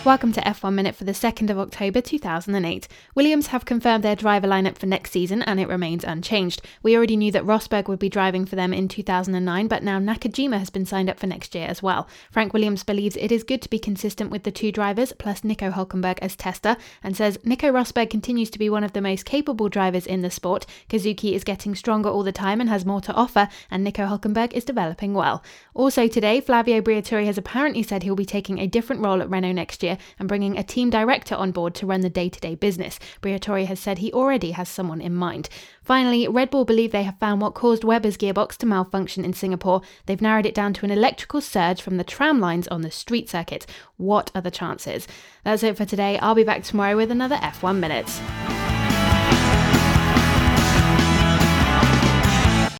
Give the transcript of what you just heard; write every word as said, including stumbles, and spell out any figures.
Welcome to F one Minute for the second of October two thousand eight. Williams have confirmed their driver lineup for next season and it remains unchanged. We already knew that Rosberg would be driving for them in two thousand nine, but now Nakajima has been signed up for next year as well. Frank Williams believes it is good to be consistent with the two drivers, plus Nico Hülkenberg as tester, and says Nico Rosberg continues to be one of the most capable drivers in the sport. Kazuki is getting stronger all the time and has more to offer, and Nico Hülkenberg is developing well. Also today, Flavio Briatore has apparently said he'll be taking a different role at Renault next year and bringing a team director on board to run the day-to-day business. Briatore has said he already has someone in mind. Finally, Red Bull believe they have found what caused Webber's gearbox to malfunction in Singapore. They've narrowed it down to an electrical surge from the tram lines on the street circuit. What are the chances? That's it for today. I'll be back tomorrow with another F one Minute.